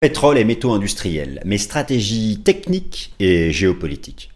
Pétrole et métaux industriels, mes stratégies techniques et géopolitiques.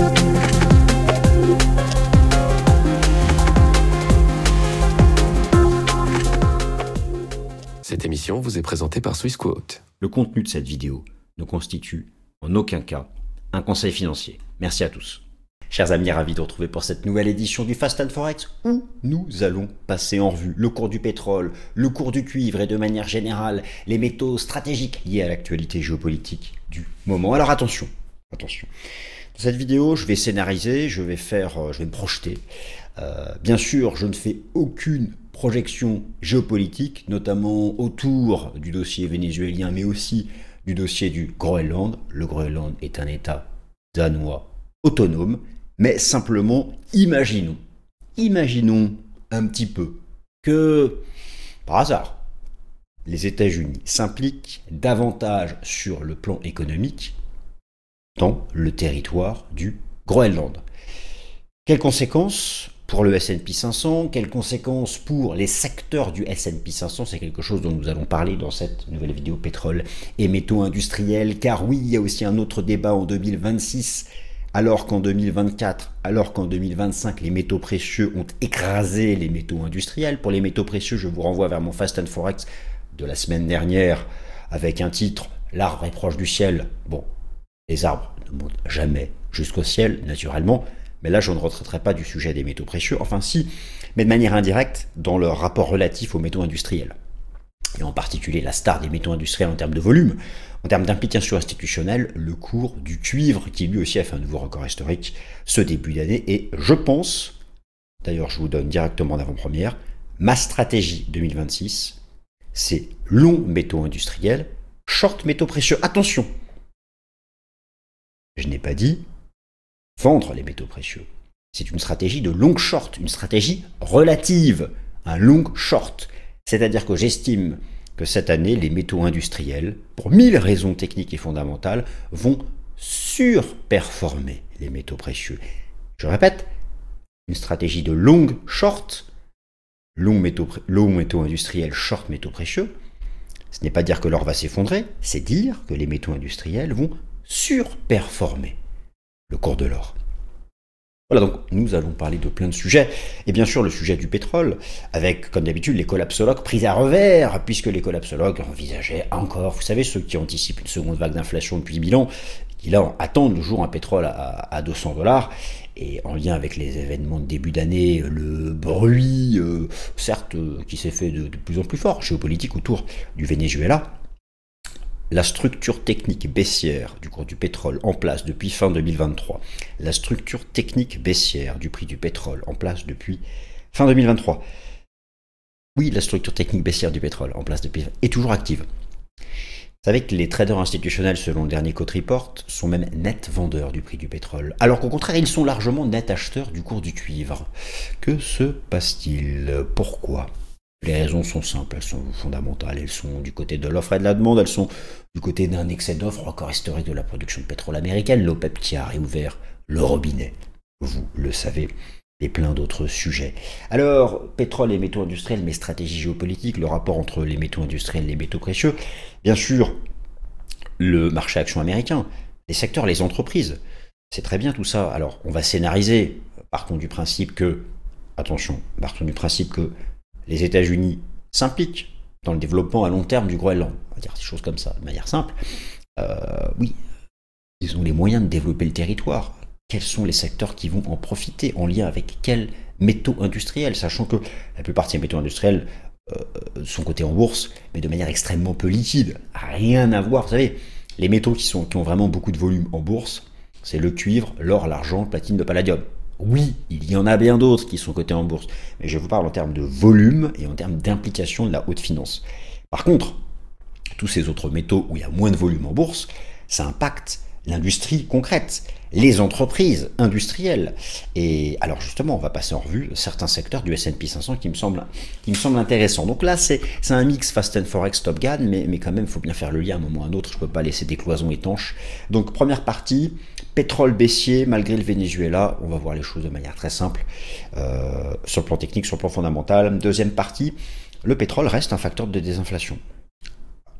Cette émission vous est présentée par Swissquote. Le contenu de cette vidéo ne constitue en aucun cas un conseil financier. Merci à tous. Chers amis, ravis de vous retrouver pour cette nouvelle édition du Fast and Forex où nous allons passer en revue le cours du pétrole, le cours du cuivre et de manière générale les métaux stratégiques liés à l'actualité géopolitique du moment. Alors attention. Dans cette vidéo, je vais scénariser, je vais me projeter. Bien sûr, je ne fais aucune projection géopolitique, notamment autour du dossier vénézuélien, mais aussi du dossier du Groenland. Le Groenland est un État danois autonome, mais simplement imaginons un petit peu que, par hasard, les États-Unis s'impliquent davantage sur le plan économique dans le territoire du Groenland. Quelles conséquences pour le S&P 500? Quelles conséquences pour les secteurs du S&P 500? C'est quelque chose dont nous allons parler dans cette nouvelle vidéo pétrole et métaux industriels, car oui, il y a aussi un autre débat en 2026, alors qu'en 2024, alors qu'en 2025, les métaux précieux ont écrasé les métaux industriels. Pour les métaux précieux, je vous renvoie vers mon Fast and Forex de la semaine dernière, avec un titre « L'arbre est proche du ciel ». Bon, les arbres ne montent jamais jusqu'au ciel, naturellement, mais là, je ne retraiterai pas du sujet des métaux précieux, enfin si, mais de manière indirecte, dans leur rapport relatif aux métaux industriels. Et en particulier la star des métaux industriels en termes de volume, en termes d'implication institutionnelle, le cours du cuivre, qui lui aussi a fait un nouveau record historique ce début d'année. Et je pense, d'ailleurs je vous donne directement d'avant-première, ma stratégie 2026, c'est long métaux industriels, short métaux précieux. Attention, je n'ai pas dit vendre les métaux précieux. C'est une stratégie de long short, une stratégie relative, un long short. C'est-à-dire que j'estime que cette année, les métaux industriels, pour 1000 raisons techniques et fondamentales, vont surperformer les métaux précieux. Je répète, une stratégie de long short, long métaux industriels, short métaux précieux, ce n'est pas dire que l'or va s'effondrer, c'est dire que les métaux industriels vont surperformer le cours de l'or. Voilà, donc nous allons parler de plein de sujets, et bien sûr le sujet du pétrole, avec comme d'habitude les collapsologues pris à revers, puisque les collapsologues envisageaient encore, vous savez, ceux qui anticipent une seconde vague d'inflation depuis 1000 ans, qui là attendent toujours un pétrole à $200, et en lien avec les événements de début d'année, le bruit, certes, qui s'est fait de plus en plus fort, géopolitique autour du Venezuela. La structure technique baissière du cours du pétrole en place depuis fin 2023, la structure technique baissière du prix du pétrole en place depuis fin 2023. Oui, la structure technique baissière du pétrole en place depuis est toujours active. Vous savez que les traders institutionnels, selon le dernier Cote Report, sont même net vendeurs du prix du pétrole, alors qu'au contraire, ils sont largement net acheteurs du cours du cuivre. Que se passe-t-il? Pourquoi? Les raisons sont simples, elles sont fondamentales, elles sont du côté de l'offre et de la demande, elles sont du côté d'un excès d'offre, record historique de la production de pétrole américaine, l'OPEP qui a réouvert le robinet, vous le savez, et plein d'autres sujets. Alors, pétrole et métaux industriels, mes stratégies géopolitiques, le rapport entre les métaux industriels et les métaux précieux, bien sûr, le marché action américain, les secteurs, les entreprises, c'est très bien tout ça. Alors, on va scénariser, partons du principe que les États-Unis s'impliquent dans le développement à long terme du Groenland. On va dire des choses comme ça, de manière simple. Oui, ils ont les moyens de développer le territoire. Quels sont les secteurs qui vont en profiter, en lien avec quels métaux industriels, sachant que la plupart de ces métaux industriels sont cotés en bourse, mais de manière extrêmement peu liquide. Rien à voir, vous savez, les métaux qui ont vraiment beaucoup de volume en bourse, c'est le cuivre, l'or, l'argent, le platine, le palladium. Oui, il y en a bien d'autres qui sont cotés en bourse, mais je vous parle en termes de volume et en termes d'implication de la haute finance. Par contre, tous ces autres métaux où il y a moins de volume en bourse, ça impacte l'industrie concrète, les entreprises industrielles. Et alors justement, on va passer en revue certains secteurs du S&P 500 qui me semblent intéressants. Donc là, c'est un mix Fast and Forex Top Gun, mais quand même, il faut bien faire le lien à un moment ou à un autre. Je ne peux pas laisser des cloisons étanches. Donc première partie, pétrole baissier malgré le Venezuela. On va voir les choses de manière très simple sur le plan technique, sur le plan fondamental. Deuxième partie, le pétrole reste un facteur de désinflation.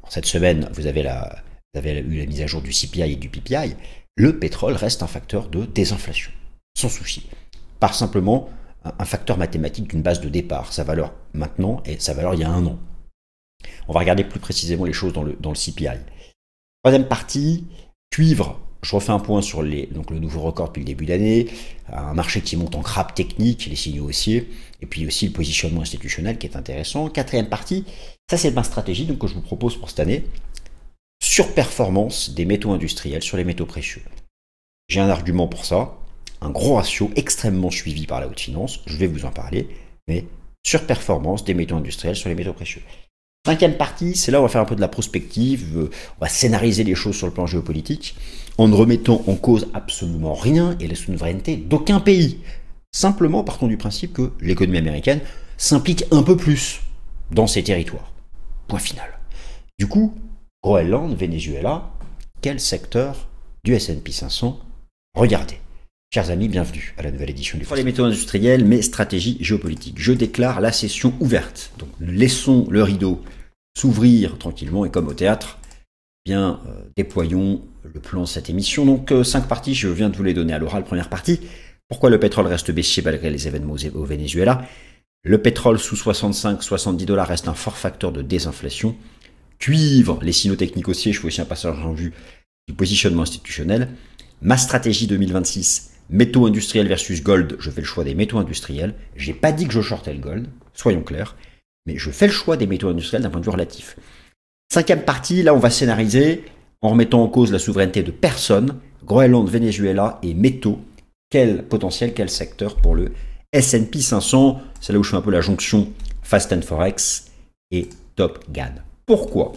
Cette semaine, vous avez eu la mise à jour du CPI et du PPI. Le pétrole reste un facteur de désinflation, sans souci. Par simplement un facteur mathématique d'une base de départ, sa valeur maintenant et sa valeur il y a un an. On va regarder plus précisément les choses dans le CPI. Troisième partie, cuivre. Je refais un point sur le nouveau record depuis le début d'année, un marché qui monte en crabe technique, les signaux haussiers, et puis aussi le positionnement institutionnel qui est intéressant. Quatrième partie, ça c'est ma stratégie donc, que je vous propose pour cette année, surperformance des métaux industriels sur les métaux précieux. J'ai un argument pour ça, un gros ratio extrêmement suivi par la haute finance, je vais vous en parler, mais surperformance des métaux industriels sur les métaux précieux. Cinquième partie, c'est là où on va faire un peu de la prospective, on va scénariser les choses sur le plan géopolitique, en ne remettant en cause absolument rien et la souveraineté d'aucun pays. Simplement partons du principe que l'économie américaine s'implique un peu plus dans ces territoires. Point final. Du coup, Groenland, Venezuela, quel secteur du S&P 500 regardez. Chers amis, bienvenue à la nouvelle édition du Forum des métaux industriels, mais stratégie géopolitique. Je déclare la session ouverte. Donc laissons le rideau s'ouvrir tranquillement et comme au théâtre, déployons le plan de cette émission. Donc 5 parties, je viens de vous les donner à l'oral. Première partie, pourquoi le pétrole reste baissier malgré les événements au Venezuela. Le pétrole sous 65-70 $ reste un fort facteur de désinflation. Cuivre, les signaux techniques haussiers, je fais aussi un passage en vue du positionnement institutionnel. Ma stratégie 2026, métaux industriels versus gold, je fais le choix des métaux industriels. J'ai pas dit que je shortais le gold, soyons clairs, mais je fais le choix des métaux industriels d'un point de vue relatif. Cinquième partie, là on va scénariser en remettant en cause la souveraineté de personne, Groenland, Venezuela et métaux. Quel potentiel, quel secteur pour le S&P 500, c'est là où je fais un peu la jonction Fast and Forex et Top GAN. Pourquoi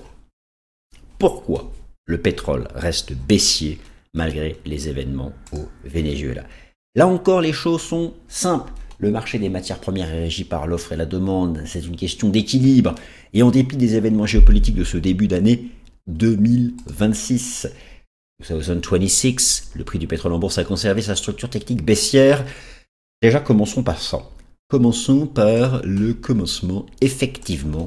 le pétrole reste baissier malgré les événements au Venezuela? Là encore, les choses sont simples. Le marché des matières premières est régi par l'offre et la demande. C'est une question d'équilibre. Et en dépit des événements géopolitiques de ce début d'année 2026, le prix du pétrole en bourse a conservé sa structure technique baissière. Déjà, commençons par ça. Commençons par le commencement. Effectivement,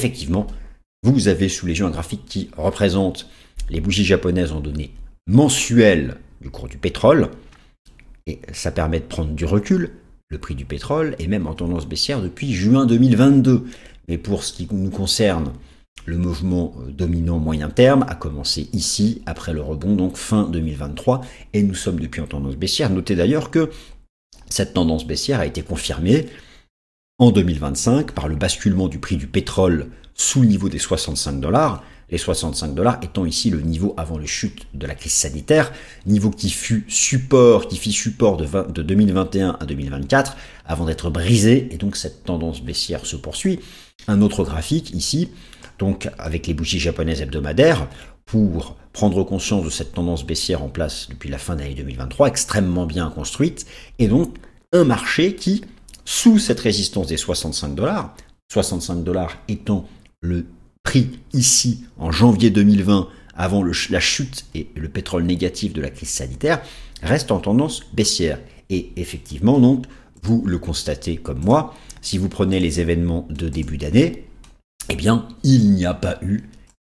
vous avez sous les yeux un graphique qui représente les bougies japonaises en données mensuelles du cours du pétrole. Et ça permet de prendre du recul. Le prix du pétrole est même en tendance baissière depuis juin 2022. Mais pour ce qui nous concerne, le mouvement dominant moyen terme a commencé ici, après le rebond, donc fin 2023, et nous sommes depuis en tendance baissière. Notez d'ailleurs que cette tendance baissière a été confirmée en 2025 par le basculement du prix du pétrole sous le niveau des 65 $, les 65 $ étant ici le niveau avant le chute de la crise sanitaire, niveau qui fit support de 2021 à 2024 avant d'être brisé, et donc cette tendance baissière se poursuit. Un autre graphique ici, donc avec les bougies japonaises hebdomadaires, pour prendre conscience de cette tendance baissière en place depuis la fin de l'année 2023, extrêmement bien construite, et donc un marché qui, sous cette résistance des 65 $, 65 $ étant le prix ici en janvier 2020 avant la chute et le pétrole négatif de la crise sanitaire, reste en tendance baissière. Et effectivement, donc, vous le constatez comme moi, si vous prenez les événements de début d'année, eh bien, il n'y a pas eu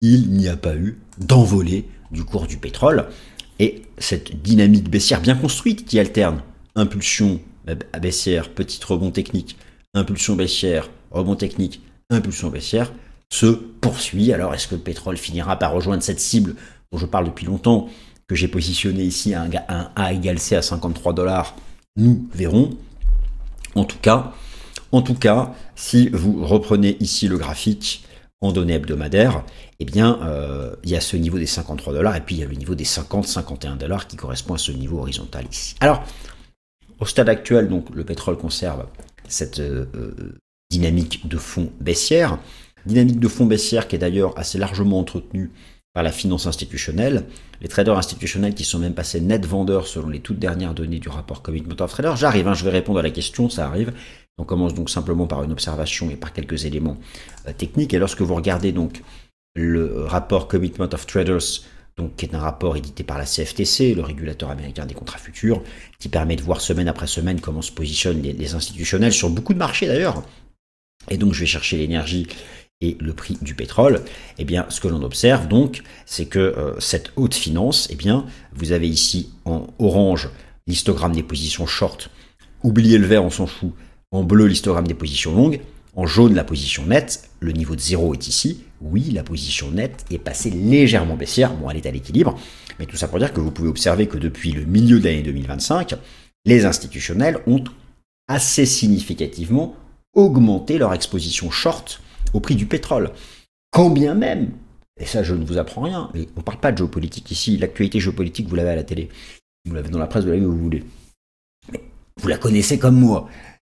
d'envolée du cours du pétrole. Et cette dynamique baissière bien construite qui alterne impulsion baissière, petit rebond technique, impulsion baissière, rebond technique, impulsion baissière, se poursuit. Alors, est-ce que le pétrole finira par rejoindre cette cible dont je parle depuis longtemps, que j'ai positionné ici à un A égale C à 53 $? Nous verrons. En tout cas, si vous reprenez ici le graphique en données hebdomadaires, eh bien, il y a ce niveau des 53 $ et puis il y a le niveau des 50-51 $ qui correspond à ce niveau horizontal ici. Alors, au stade actuel, donc, le pétrole conserve cette dynamique de fond baissière. Dynamique de fond baissière qui est d'ailleurs assez largement entretenue par la finance institutionnelle. Les traders institutionnels qui sont même passés net vendeurs selon les toutes dernières données du rapport Commitment of Traders. J'arrive, je vais répondre à la question, ça arrive. On commence donc simplement par une observation et par quelques éléments techniques. Et lorsque vous regardez donc le rapport Commitment of Traders, donc, qui est un rapport édité par la CFTC, le régulateur américain des contrats futurs, qui permet de voir semaine après semaine comment se positionnent les institutionnels sur beaucoup de marchés d'ailleurs. Et donc je vais chercher l'énergie et le prix du pétrole, eh bien, ce que l'on observe donc, c'est que cette haute finance, eh bien, vous avez ici en orange l'histogramme des positions short, oubliez le vert, on s'en fout, en bleu l'histogramme des positions longues, en jaune la position nette, le niveau de 0 est ici, oui, la position nette est passée légèrement baissière, bon, elle est à l'équilibre, mais tout ça pour dire que vous pouvez observer que depuis le milieu de l'année 2025, les institutionnels ont assez significativement augmenté leur exposition short au prix du pétrole. Quand bien même, et ça je ne vous apprends rien, on ne parle pas de géopolitique ici, l'actualité géopolitique vous l'avez à la télé, vous l'avez dans la presse, vous l'avez où vous voulez. Mais vous la connaissez comme moi.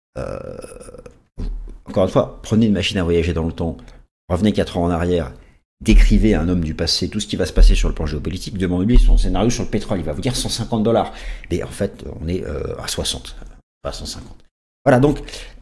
Encore une fois, prenez une machine à voyager dans le temps, revenez 4 ans en arrière, décrivez à un homme du passé tout ce qui va se passer sur le plan géopolitique, demandez-lui son scénario sur le pétrole, il va vous dire $150. Mais en fait, on est à 60, pas 150. Voilà, donc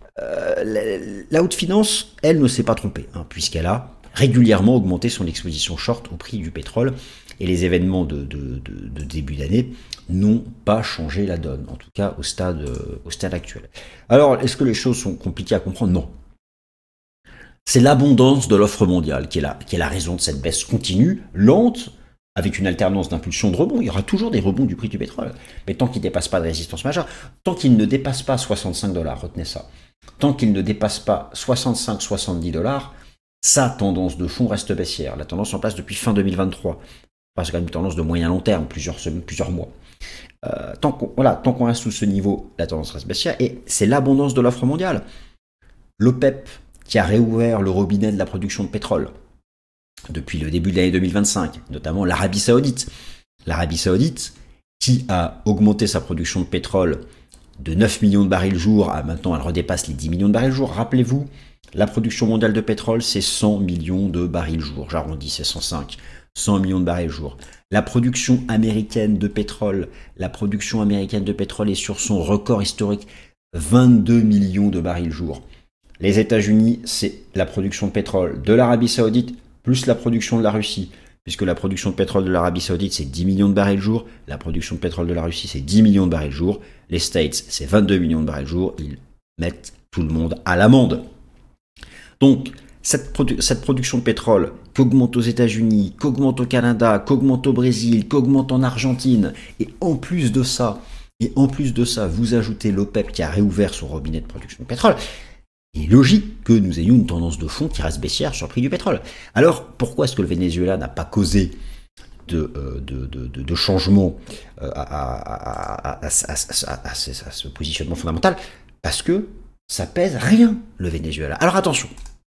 la haute finance, elle ne s'est pas trompée, puisqu'elle a régulièrement augmenté son exposition short au prix du pétrole, et les événements de début d'année n'ont pas changé la donne, en tout cas au stade actuel. Alors, est-ce que les choses sont compliquées à comprendre? Non. C'est l'abondance de l'offre mondiale qui est la raison de cette baisse continue, lente, avec une alternance d'impulsion de rebond. Il y aura toujours des rebonds du prix du pétrole. Mais tant qu'il ne dépasse pas de résistance majeure, tant qu'il ne dépasse pas $65, retenez ça, tant qu'il ne dépasse pas 65-70, sa tendance de fond reste baissière. La tendance en place depuis fin 2023. C'est quand même une tendance de moyen long terme, plusieurs semaines, plusieurs mois. Tant qu'on reste sous ce niveau, la tendance reste baissière, et c'est l'abondance de l'offre mondiale. L'OPEP, qui a réouvert le robinet de la production de pétrole depuis le début de l'année 2025, notamment l'Arabie Saoudite. L'Arabie Saoudite, qui a augmenté sa production de pétrole de 9 millions de barils jour à maintenant, elle redépasse les 10 millions de barils jour. Rappelez-vous, la production mondiale de pétrole, c'est 100 millions de barils jour. J'arrondis, c'est 105. 100 millions de barils jour. La production américaine de pétrole est sur son record historique, 22 millions de barils jour. Les États-Unis, c'est la production de pétrole de l'Arabie Saoudite plus la production de la Russie, puisque la production de pétrole de l'Arabie Saoudite, c'est 10 millions de barils jour, la production de pétrole de la Russie, c'est 10 millions de barils jour, les States, c'est 22 millions de barils jour, ils mettent tout le monde à l'amende. Donc, cette production de pétrole qu'augmente aux États-Unis, qu'augmente au Canada, qu'augmente au Brésil, qu'augmente en Argentine, et en plus de ça, vous ajoutez l'OPEP qui a réouvert son robinet de production de pétrole, il est logique que nous ayons une tendance de fond qui reste baissière sur le prix du pétrole. Alors, pourquoi est-ce que le Venezuela n'a pas causé de changement à ce positionnement fondamental? Parce que ça pèse rien, le Venezuela. Alors attention.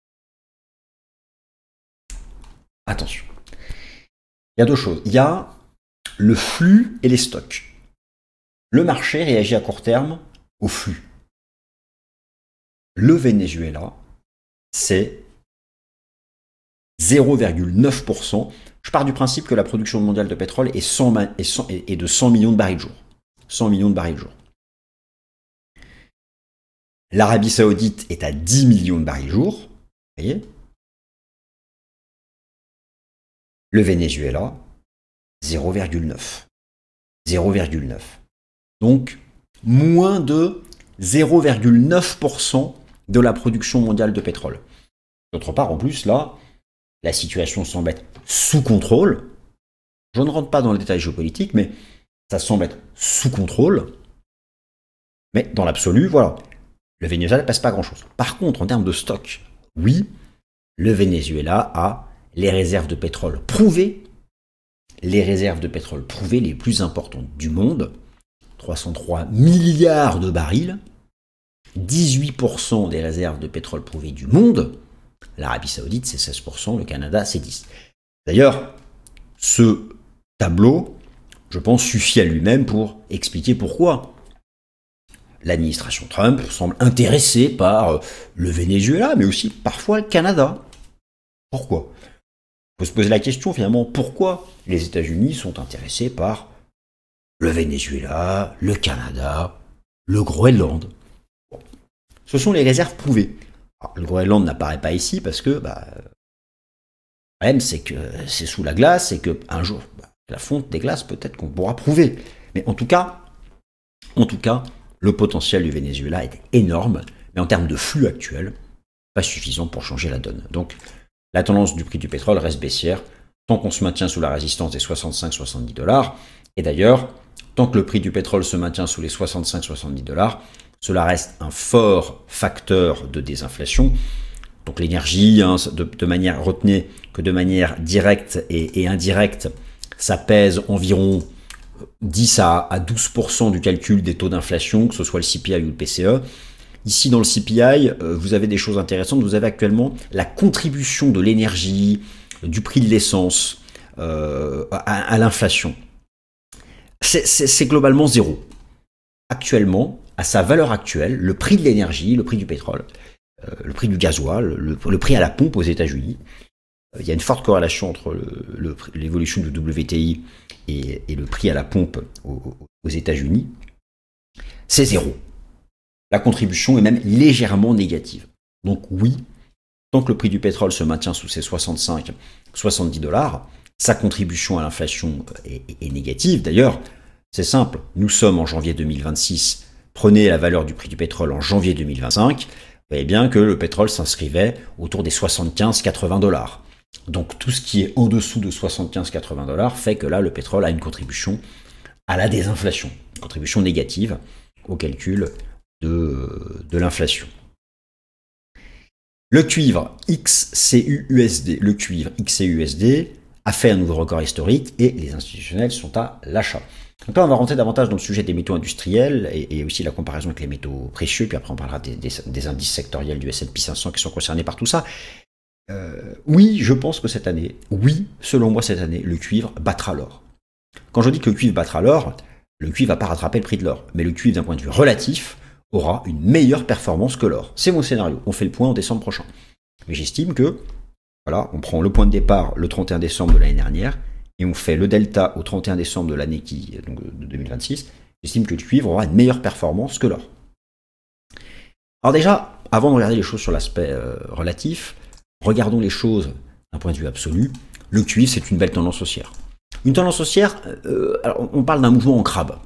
Il y a deux choses. Il y a le flux et les stocks. Le marché réagit à court terme au flux. Le Venezuela, c'est 0,9%. Je pars du principe que la production mondiale de pétrole est de 100 millions de barils jour. 100 millions de barils jour. L'Arabie Saoudite est à 10 millions de barils jour. Vous voyez ? Le Venezuela, 0,9. 0,9. Donc, moins de 0,9% de la production mondiale de pétrole. D'autre part, en plus, là, la situation semble être sous contrôle. Je ne rentre pas dans le détail géopolitique, mais ça semble être sous contrôle. Mais dans l'absolu, voilà, le Venezuela ne passe pas grand-chose. Par contre, en termes de stock, oui, le Venezuela a les réserves de pétrole prouvées, les plus importantes du monde, 303 milliards de barils, 18% des réserves de pétrole prouvées du monde. L'Arabie Saoudite, c'est 16%, le Canada, c'est 10%. D'ailleurs, ce tableau, je pense, suffit à lui-même pour expliquer pourquoi l'administration Trump semble intéressée par le Venezuela, mais aussi parfois le Canada. Pourquoi ? Il faut se poser la question, finalement, pourquoi les États-Unis sont intéressés par le Venezuela, le Canada, le Groenland. Bon. Ce sont les réserves prouvées. Alors, le Groenland n'apparaît pas ici parce que le problème, c'est que c'est sous la glace et qu'un jour, la fonte des glaces, peut-être qu'on pourra prouver. Mais en tout cas, le potentiel du Venezuela est énorme, mais en termes de flux actuel, pas suffisant pour changer la donne. Donc, la tendance du prix du pétrole reste baissière, tant qu'on se maintient sous la résistance des 65-70 $. Et d'ailleurs, tant que le prix du pétrole se maintient sous les 65-70 $, cela reste un fort facteur de désinflation. Donc l'énergie, retenez que de manière directe et indirecte, ça pèse environ 10 à 12% du calcul des taux d'inflation, que ce soit le CPI ou le PCE. Ici, dans le CPI, vous avez des choses intéressantes. Vous avez actuellement la contribution de l'énergie, du prix de l'essence à l'inflation. C'est globalement zéro. Actuellement, à sa valeur actuelle, le prix de l'énergie, le prix du pétrole, le prix du gasoil, le prix à la pompe aux États-Unis, il y a une forte corrélation entre l'évolution du WTI et le prix à la pompe aux États-Unis. C'est zéro. La contribution est même légèrement négative. Donc oui, tant que le prix du pétrole se maintient sous ces 65-70 $, sa contribution à l'inflation est négative. D'ailleurs, c'est simple, nous sommes en janvier 2026, prenez la valeur du prix du pétrole en janvier 2025, vous voyez bien que le pétrole s'inscrivait autour des 75-80 $. Donc tout ce qui est en dessous de 75-80 $ fait que là, le pétrole a une contribution à la désinflation, une contribution négative au calcul de l'inflation. Le cuivre XCUUSD, a fait un nouveau record historique et les institutionnels sont à l'achat. Donc là, on va rentrer davantage dans le sujet des métaux industriels et aussi la comparaison avec les métaux précieux, puis après on parlera des indices sectoriels du S&P 500 qui sont concernés par tout ça. Oui, je pense que cette année, selon moi cette année, le cuivre battra l'or. Quand je dis que le cuivre battra l'or, le cuivre va pas rattraper le prix de l'or, mais le cuivre d'un point de vue relatif aura une meilleure performance que l'or. C'est mon scénario, on fait le point en décembre prochain. Mais j'estime que, voilà, on prend le point de départ le 31 décembre de l'année dernière, et on fait le delta au 31 décembre de l'année donc de 2026, j'estime que le cuivre aura une meilleure performance que l'or. Alors déjà, avant de regarder les choses sur l'aspect relatif, regardons les choses d'un point de vue absolu. Le cuivre, c'est une belle tendance haussière. Une tendance haussière, alors on parle d'un mouvement en crabe.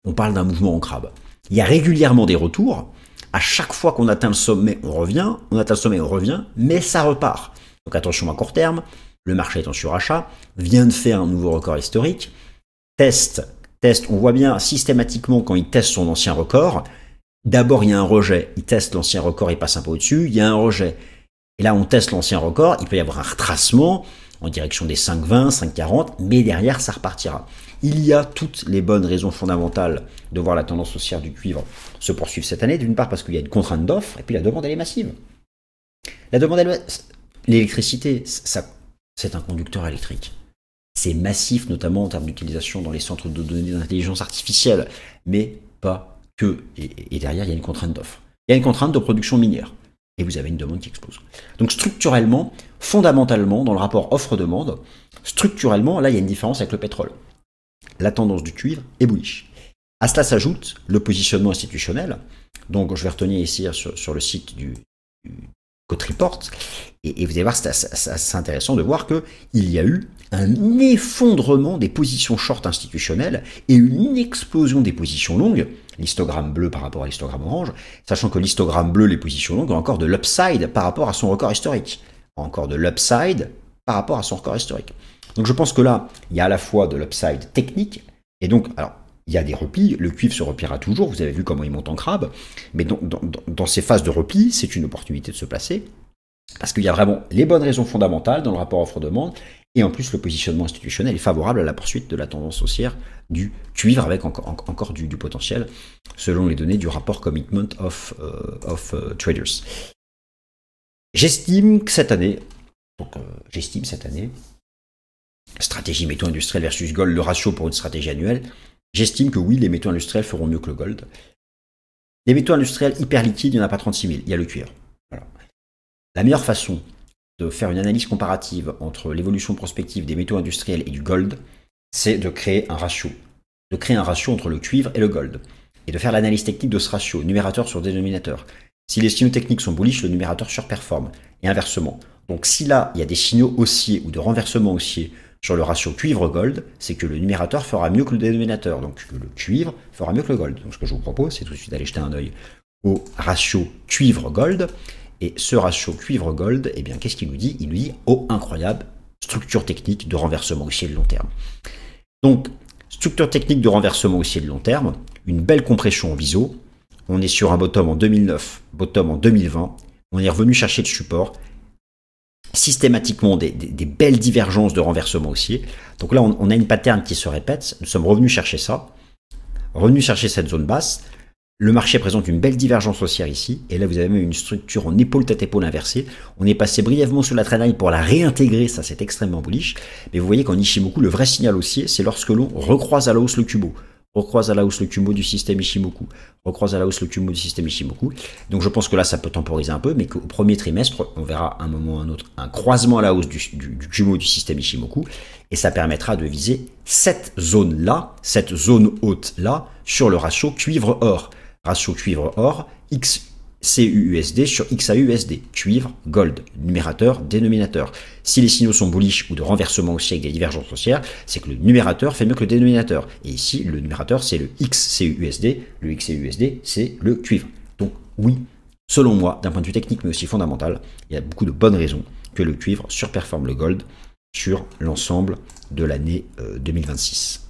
Il y a régulièrement des retours. À chaque fois qu'on atteint le sommet, on revient. Mais ça repart. Donc attention à court terme. Le marché est en surachat, vient de faire un nouveau record historique. Test. On voit bien systématiquement quand il teste son ancien record. D'abord, il y a un rejet. Il teste l'ancien record, il passe un peu au-dessus. Il y a un rejet. Et là, on teste l'ancien record, il peut y avoir un retracement en direction des 5,20, 5,40, mais derrière, ça repartira. Il y a toutes les bonnes raisons fondamentales de voir la tendance haussière du cuivre se poursuivre cette année. D'une part, parce qu'il y a une contrainte d'offre, et puis la demande, elle est massive. L'électricité, c'est un conducteur électrique. C'est massif, notamment en termes d'utilisation dans les centres de données d'intelligence artificielle, mais pas que. Et derrière, il y a une contrainte d'offre. Il y a une contrainte de production minière. Et vous avez une demande qui explose. Donc structurellement, fondamentalement, dans le rapport offre-demande, structurellement, là, il y a une différence avec le pétrole. La tendance du cuivre est bullish. À cela s'ajoute le positionnement institutionnel. Donc, je vais retenir ici sur le site du Cote Report. Et vous allez voir, c'est intéressant de voir qu'il y a eu un effondrement des positions short institutionnelles et une explosion des positions longues, l'histogramme bleu par rapport à l'histogramme orange, sachant que l'histogramme bleu, les positions longues, ont encore de l'upside par rapport à son record historique. Donc je pense que là, il y a à la fois de l'upside technique, et donc, alors, il y a des replis, le cuivre se repliera toujours, vous avez vu comment il monte en crabe, mais dans ces phases de repli, c'est une opportunité de se placer, parce qu'il y a vraiment les bonnes raisons fondamentales dans le rapport offre-demande, et en plus le positionnement institutionnel est favorable à la poursuite de la tendance haussière du cuivre avec encore du potentiel, selon les données du rapport Commitment of Traders. J'estime cette année, stratégie métaux industriels versus gold, le ratio pour une stratégie annuelle, j'estime que oui, les métaux industriels feront mieux que le gold. Les métaux industriels hyper liquides, il n'y en a pas 36 000, il y a le cuivre. Voilà. La meilleure façon de faire une analyse comparative entre l'évolution prospective des métaux industriels et du gold, c'est de créer un ratio. De créer un ratio entre le cuivre et le gold. Et de faire l'analyse technique de ce ratio, numérateur sur dénominateur. Si les signaux techniques sont bullish, le numérateur surperforme. Et inversement. Donc si là, il y a des signaux haussiers ou de renversement haussier sur le ratio cuivre-gold, c'est que le numérateur fera mieux que le dénominateur. Donc que le cuivre fera mieux que le gold. Donc ce que je vous propose, c'est tout de suite d'aller jeter un œil au ratio cuivre-gold. Et ce ratio cuivre-gold, eh bien, qu'est-ce qu'il nous dit? Il nous dit, oh, incroyable, structure technique de renversement haussier de long terme. Donc, structure technique de renversement haussier de long terme, une belle compression en biseau. On est sur un bottom en 2009, bottom en 2020. On est revenu chercher le support. Systématiquement, des belles divergences de renversement haussier. Donc là, on a une pattern qui se répète. Nous sommes revenus chercher ça. Revenus chercher cette zone basse. Le marché présente une belle divergence haussière ici, et là vous avez même une structure en épaule tête épaule inversée. On est passé brièvement sous la trendline pour la réintégrer, ça c'est extrêmement bullish. Mais vous voyez qu'en Ichimoku, le vrai signal haussier, c'est lorsque l'on recroise à la hausse le Kumo. Recroise à la hausse le Kumo du système Ichimoku. Recroise à la hausse le Kumo du système Ichimoku. Donc je pense que là ça peut temporiser un peu, mais qu'au premier trimestre, on verra à un moment ou à un autre un croisement à la hausse du Kumo du système Ichimoku, et ça permettra de viser cette zone-là, cette zone haute-là, sur le ratio cuivre-or. Ratio cuivre-or, XCUUSD sur XAUUSD, cuivre, gold, numérateur, dénominateur. Si les signaux sont bullish ou de renversement haussier avec des divergences haussières, c'est que le numérateur fait mieux que le dénominateur. Et ici, le numérateur, c'est le XCUUSD, le XCUUSD, c'est le cuivre. Donc oui, selon moi, d'un point de vue technique mais aussi fondamental, il y a beaucoup de bonnes raisons que le cuivre surperforme le gold sur l'ensemble de l'année 2026.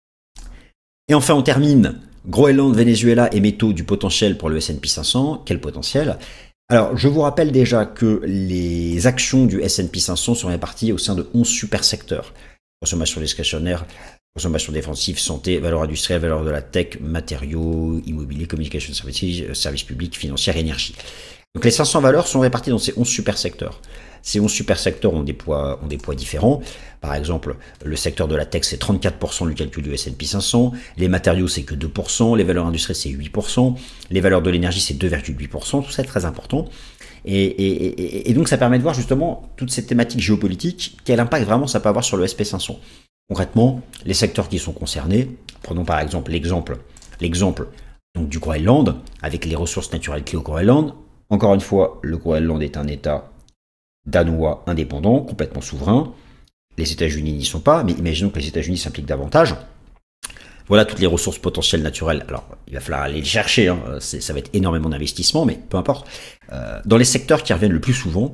Et enfin, on termine. Groenland, Venezuela et métaux du potentiel pour le S&P 500. Quel potentiel? Alors, je vous rappelle déjà que les actions du S&P 500 sont réparties au sein de 11 super secteurs. Consommation discrétionnaire, consommation défensive, santé, valeurs industrielles, valeurs de la tech, matériaux, immobilier, communication services, services publics, financiers, énergie. Donc les 500 valeurs sont réparties dans ces 11 super secteurs. Ces 11 super secteurs ont des poids différents. Par exemple, le secteur de la tech, c'est 34% du calcul du S&P 500. Les matériaux, c'est que 2%. Les valeurs industrielles, c'est 8%. Les valeurs de l'énergie, c'est 2,8%. Tout ça est très important. Et donc, ça permet de voir justement toutes ces thématiques géopolitiques, quel impact vraiment ça peut avoir sur le SP 500. Concrètement, les secteurs qui sont concernés, prenons par exemple l'exemple donc du Groenland, avec les ressources naturelles clés au Groenland. Encore une fois, le Groenland est un État danois indépendant, complètement souverain. Les États-Unis n'y sont pas, mais imaginons que les États-Unis s'impliquent davantage. Voilà toutes les ressources potentielles naturelles. Alors, il va falloir aller les chercher, hein. Ça va être énormément d'investissement, mais peu importe. Dans les secteurs qui reviennent le plus souvent,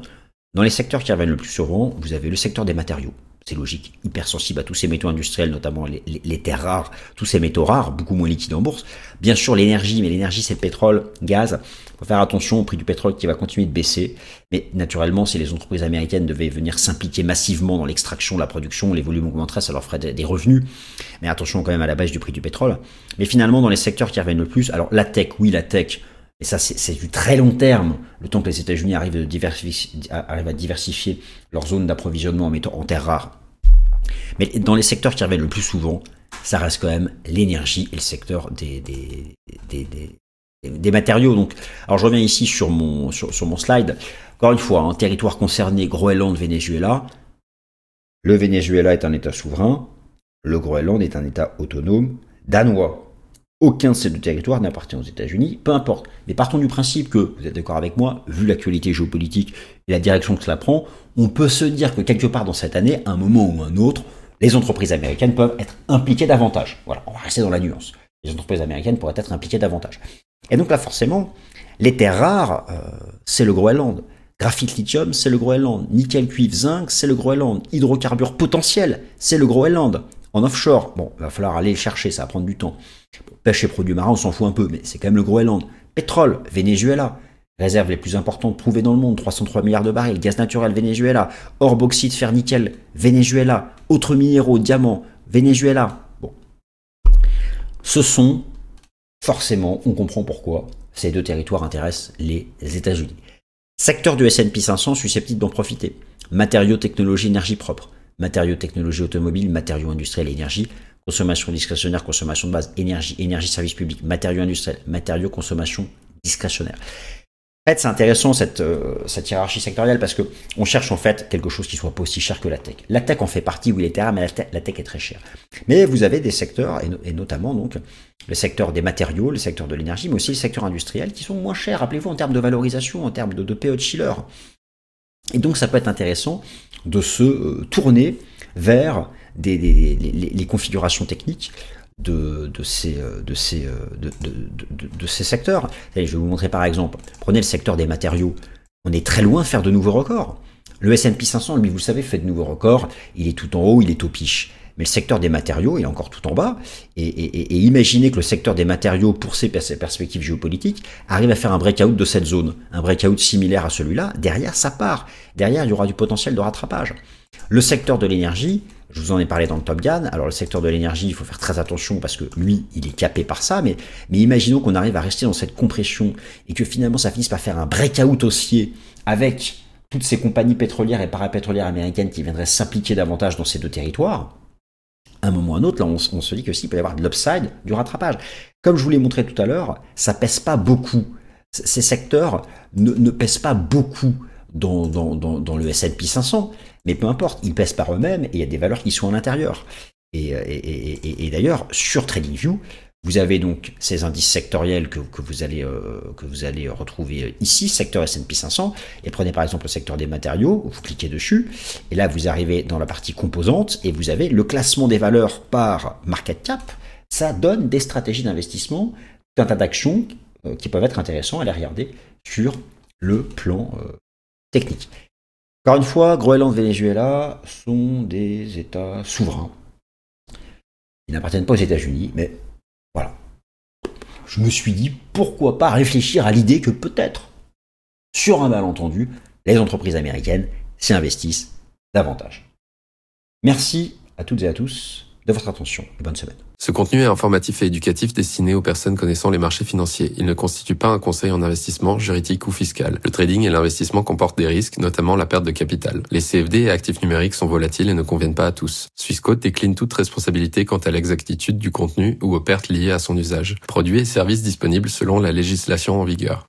vous avez le secteur des matériaux. C'est logique, hypersensible à tous ces métaux industriels, notamment les terres rares, tous ces métaux rares, beaucoup moins liquides en bourse. Bien sûr l'énergie, mais l'énergie c'est le pétrole, gaz. Il faut faire attention au prix du pétrole qui va continuer de baisser. Mais naturellement, si les entreprises américaines devaient venir s'impliquer massivement dans l'extraction, la production, les volumes augmenteraient, ça leur ferait des revenus. Mais attention quand même à la baisse du prix du pétrole. Mais finalement, dans les secteurs qui reviennent le plus, alors la tech, oui la tech, et ça c'est du très long terme, le temps que les États-Unis arrivent à diversifier leur zone d'approvisionnement en terres rares. Mais dans les secteurs qui reviennent le plus souvent, ça reste quand même l'énergie et le secteur des matériaux. Donc, alors je reviens ici sur mon slide. Encore une fois, un territoire concerné, Groenland, Venezuela. Le Venezuela est un État souverain. Le Groenland est un État autonome danois. Aucun de ces deux territoires n'appartient aux États-Unis, peu importe. Mais partons du principe que, vous êtes d'accord avec moi, vu l'actualité géopolitique et la direction que cela prend, on peut se dire que quelque part dans cette année, à un moment ou un autre, les entreprises américaines peuvent être impliquées davantage. Voilà, on va rester dans la nuance. Les entreprises américaines pourraient être impliquées davantage. Et donc là, forcément, les terres rares, c'est le Groenland. Graphite lithium, c'est le Groenland. Nickel, cuivre, zinc, c'est le Groenland. Hydrocarbures potentiels, c'est le Groenland. En offshore, bon, il va falloir aller chercher, ça va prendre du temps. Pêche et produits marins, on s'en fout un peu, mais c'est quand même le Groenland. Pétrole, Venezuela. Réserves les plus importantes trouvées dans le monde, 303 milliards de barils. Gaz naturel, Venezuela. Or, bauxite, fer, nickel, Venezuela. Autres minéraux, diamants, Venezuela. Bon. Ce sont, forcément, on comprend pourquoi, ces deux territoires intéressent les États-Unis. Secteur du S&P 500 susceptible d'en profiter. Matériaux, technologie, énergie propre. Matériaux, technologie automobile, matériaux industriels, énergie. Consommation discrétionnaire, consommation de base, énergie, service public, matériaux industriels, matériaux, consommation discrétionnaire. En fait, c'est intéressant cette hiérarchie sectorielle parce que on cherche en fait quelque chose qui soit pas aussi cher que la tech. La tech en fait partie, oui, les terrains, mais la tech est très chère. Mais vous avez des secteurs, et notamment donc le secteur des matériaux, le secteur de l'énergie, mais aussi le secteur industriel qui sont moins chers, rappelez-vous, en termes de valorisation, en termes de PE de Shiller. Et donc ça peut être intéressant de se tourner vers les configurations techniques de ces secteurs. Je vais vous montrer par exemple, prenez le secteur des matériaux. On est très loin de faire de nouveaux records. Le S&P 500, lui, vous le savez, fait de nouveaux records. Il est tout en haut, il est au piche. Mais le secteur des matériaux est encore tout en bas. Et imaginez que le secteur des matériaux, pour ses perspectives géopolitiques, arrive à faire un breakout de cette zone, un breakout similaire à celui-là. Derrière, ça part. Derrière, il y aura du potentiel de rattrapage. Le secteur de l'énergie, je vous en ai parlé dans le Top Gun. Alors le secteur de l'énergie, il faut faire très attention parce que lui, il est capé par ça. Mais imaginons qu'on arrive à rester dans cette compression et que finalement, ça finisse par faire un breakout haussier avec toutes ces compagnies pétrolières et parapétrolières américaines qui viendraient s'impliquer davantage dans ces deux territoires. À un moment ou à un autre, là, on se dit que s'il peut y avoir de l'upside, du rattrapage. Comme je vous l'ai montré tout à l'heure, ça pèse pas beaucoup. Ces secteurs ne pèsent pas beaucoup dans le S&P 500, mais peu importe, ils pèsent par eux-mêmes et il y a des valeurs qui sont à l'intérieur. Et d'ailleurs, sur TradingView, vous avez donc ces indices sectoriels que vous allez retrouver ici, secteur S&P 500, et prenez par exemple le secteur des matériaux, vous cliquez dessus, et là vous arrivez dans la partie composantes, et vous avez le classement des valeurs par market cap. Ça donne des stratégies d'investissement, tout un tas d'actions qui peuvent être intéressantes à les regarder sur le plan technique. Encore une fois, Groenland, Venezuela sont des États souverains. Ils n'appartiennent pas aux États-Unis, mais voilà. Je me suis dit, pourquoi pas réfléchir à l'idée que peut-être, sur un malentendu, les entreprises américaines s'y investissent davantage. Merci à toutes et à tous de votre attention et bonne semaine. Ce contenu est informatif et éducatif destiné aux personnes connaissant les marchés financiers. Il ne constitue pas un conseil en investissement, juridique ou fiscal. Le trading et l'investissement comportent des risques, notamment la perte de capital. Les CFD et actifs numériques sont volatiles et ne conviennent pas à tous. Swissquote décline toute responsabilité quant à l'exactitude du contenu ou aux pertes liées à son usage. Produits et services disponibles selon la législation en vigueur.